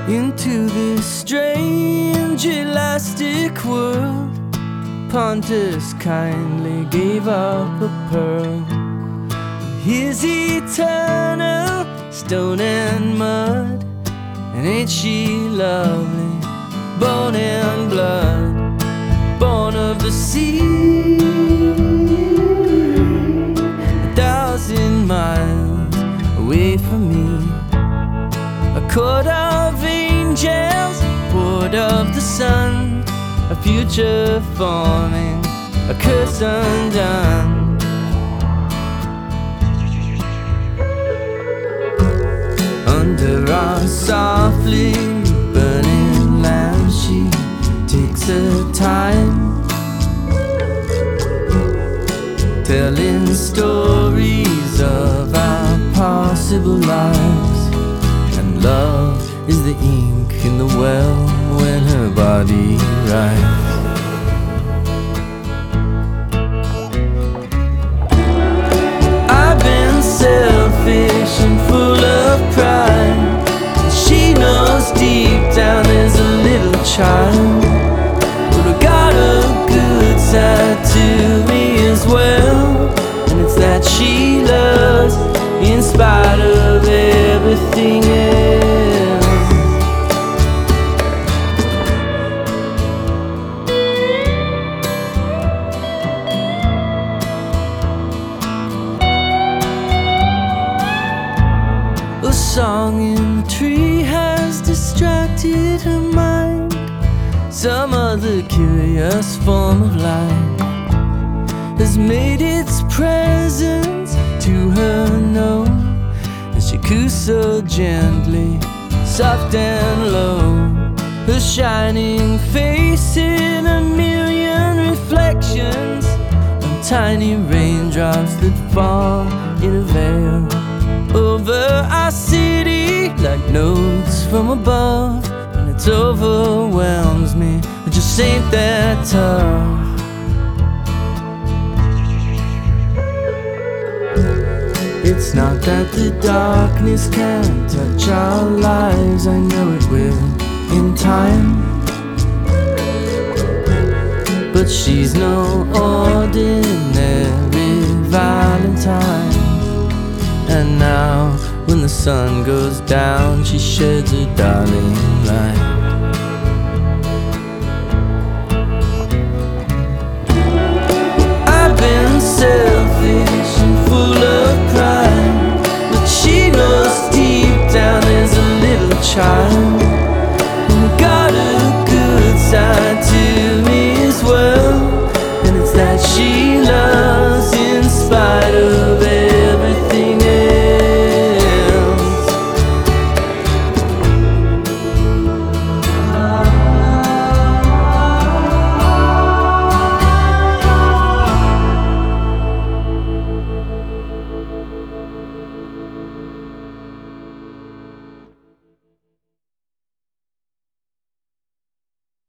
into this strange elastic world. Pontus kindly gave up a pearl. His eternal stone and mud, and ain't she lovely? Bone and blood, born of the sea, 1,000 miles away from me. A court of angels, port of the sun, a future forming, a curse undone. Under our softly burning lamp, she takes her time, telling stories of our possible lives. And love is the ink in the well when her body writes. I've been selfish and full of pride, and she knows deep down there's a little child. But I got a good side to me as well, and it's that she loves in spite of everything else. A song in the tree has distracted her mind. Some other curious form of life has made its presence to her known, as she coos so gently, soft and low. Her shining face in a million reflections, and tiny raindrops that fall in a veil over our city like notes from above. And it overwhelms me, it just ain't that tough. It's not that the darkness can't touch our lives, I know it will in time. But she's no ordinary Valentine. And now when the sun goes down, she sheds her darling light.